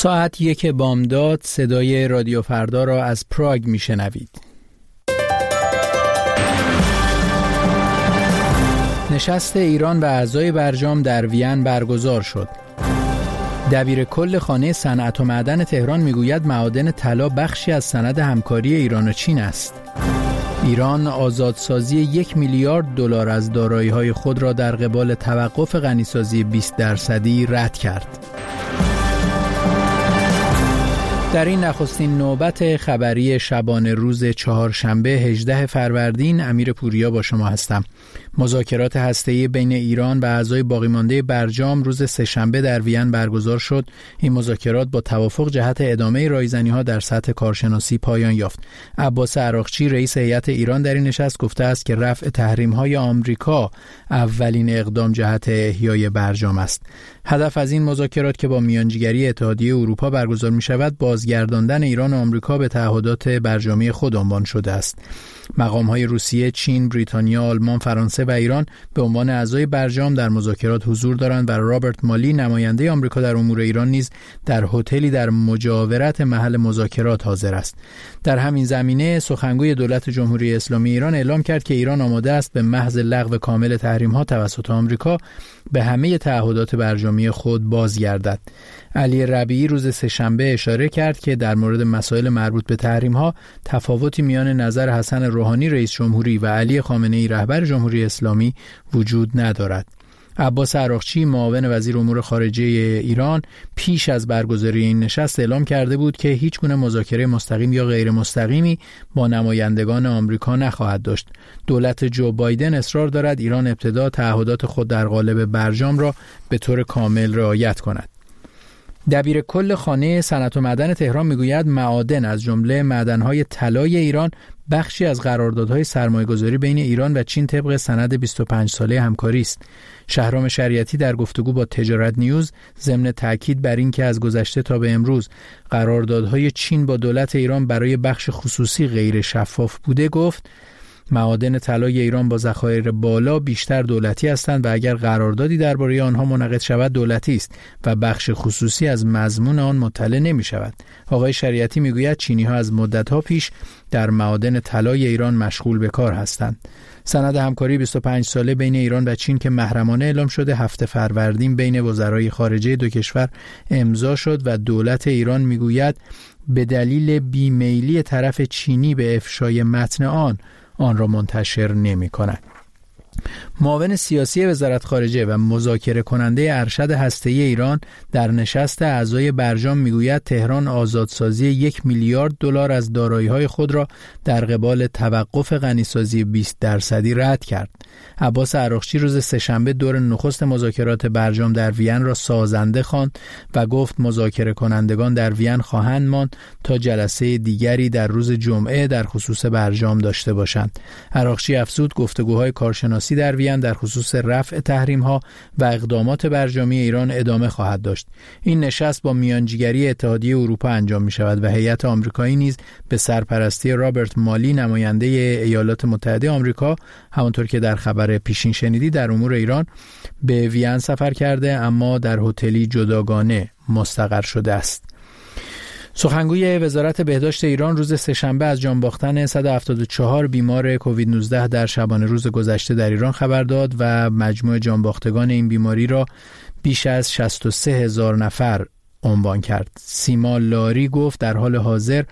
ساعت 1 بامداد صدای رادیو فردا را از پراگ میشنوید. نشست ایران و اعضای برجام در وین برگزار شد. دبیر کل خانه صنعت و معدن تهران میگوید معادن طلا بخشی از سند همکاری ایران و چین است. ایران آزادسازی 1 میلیارد دلار از دارایی‌های خود را در قبال توقف غنیسازی 20% رد کرد. در این نخستین نوبت خبری شبانه روز چهارشنبه 18 فروردین، امیر پوریا با شما هستم. مذاکرات هسته‌ای بین ایران و اعضای باقی مانده برجام روز سه‌شنبه در وین برگزار شد. این مذاکرات با توافق جهت ادامه رایزنی‌ها در سطح کارشناسی پایان یافت. عباس عراقچی رئیس هیئت ایران در این نشست گفته است که رفع تحریم‌های آمریکا اولین اقدام جهت احیای برجام است. هدف از این مذاکرات که با میانجیگری اتحادیه اروپا برگزار می‌شود، بازگرداندن ایران و آمریکا به تعهدات برجامی خود عنوان شده است. مقام‌های روسیه، چین، بریتانیا، آلمان، فرانسه و ایران به عنوان اعضای برجام در مذاکرات حضور دارند و رابرت مالی نماینده آمریکا در امور ایران نیز در هتلی در مجاورت محل مذاکرات حاضر است. در همین زمینه سخنگوی دولت جمهوری اسلامی ایران اعلام کرد که ایران آماده است به محض لغو کامل تحریم‌ها توسط آمریکا به همه تعهدات برجامی خود بازگردد. علی ربیعی روز سه‌شنبه اشاره کرد که در مورد مسائل مربوط به تحریم‌ها تفاوتی میان نظر حسن روحانی رئیس جمهوری و علی خامنه‌ای رهبر جمهوری اسلامی وجود ندارد. عباس عراقچی معاون وزیر امور خارجه ایران پیش از برگزاری این نشست اعلام کرده بود که هیچ گونه مذاکره مستقیم یا غیر مستقیمی با نمایندگان آمریکا نخواهد داشت. دولت جو بایدن اصرار دارد ایران ابتدا تعهدات خود در قالب برجام را به طور کامل رعایت کند. دبیر کل خانه صنعت و معدن تهران میگوید معادن از جمله معدن‌های طلای ایران بخشی از قراردادهای سرمایه‌گذاری بین ایران و چین طبق سند 25 ساله همکاری است. شهرام شریعتی در گفتگو با تجارت نیوز ضمن تاکید بر این که از گذشته تا به امروز قراردادهای چین با دولت ایران برای بخش خصوصی غیر شفاف بوده، گفت معادن طلای ایران با ذخایر بالا بیشتر دولتی هستند و اگر قراردادی درباره آنها منعقد شود دولتی است و بخش خصوصی از مضمون آن مطلع نمی شود. آقای شریعتی میگوید چینی‌ها از مدت‌ها پیش در معادن طلای ایران مشغول به کار هستند. سند همکاری 25 ساله بین ایران و چین که محرمانه اعلام شده 7 فروردین بین وزرای خارجه دو کشور امضا شد و دولت ایران میگوید به دلیل بیمیلی طرف چینی به افشای متن آن را منتشر نمی‌کند. معاون سیاسی وزارت خارجه و مذاکره کننده ارشد هسته‌ای ایران در نشست اعضای برجام میگوید تهران آزادسازی 1 میلیارد دلار از دارایی‌های خود را در قبال توقف غنیسازی 20% رد کرد. عباس عراقچی روز سه‌شنبه دور نخست مذاکرات برجام در وین را سازنده خواند و گفت مذاکره کنندگان در وین خواهند ماند تا جلسه دیگری در روز جمعه در خصوص برجام داشته باشند. عراقچی افزود گفتگوهای کارشناسی در وین در خصوص رفع تحریم‌ها و اقدامات برجامی ایران ادامه خواهد داشت. این نشست با میانجیگری اتحادیه اروپا انجام می‌شود و هیئت آمریکایی نیز به سرپرستی رابرت مالی نماینده ایالات متحده آمریکا همانطور که در خبر پیشین شنیدی در امور ایران به وین سفر کرده اما در هتلی جداگانه مستقر شده است. سخنگوی وزارت بهداشت ایران روز سه‌شنبه از جان باختن 174 بیمار کووید 19 در شبانه روز گذشته در ایران خبر داد و مجموع جان باختگان این بیماری را بیش از 63,000 نفر عنوان کرد. سیما لاری گفت در حال حاضر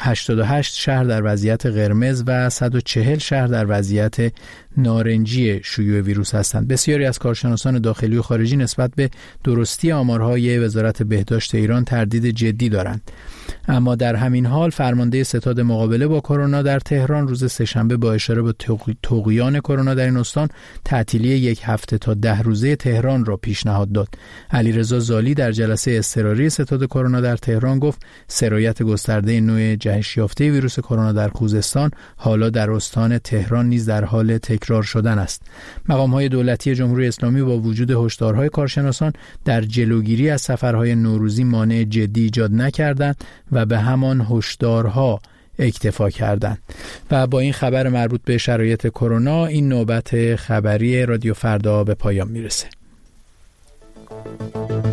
88 شهر در وضعیت قرمز و 140 شهر در وضعیت نارنجی شیوع ویروس هستند. بسیاری از کارشناسان داخلی و خارجی نسبت به درستی آمارهای وزارت بهداشت ایران تردید جدی دارند. اما در همین حال فرمانده ستاد مقابله با کرونا در تهران روز سه‌شنبه با اشاره به طغیان کرونا در این استان تعطیلی 1 هفته تا 10 روزه تهران را پیشنهاد داد. علیرضا زالی در جلسه اضطراری ستاد کرونا در تهران گفت سرایت گسترده نوع جهش یافته ویروس کرونا در خوزستان حالا در استان تهران نیز در حال تکرار شدن است. مقام‌های دولتی جمهوری اسلامی با وجود هشدارهای کارشناسان در جلوگیری از سفرهای نوروزی مانع جدی ایجاد نکردند و به همان هشدارها اکتفا کردند. و با این خبر مربوط به شرایط کرونا این نوبت خبری رادیو فردا به پایان میرسه.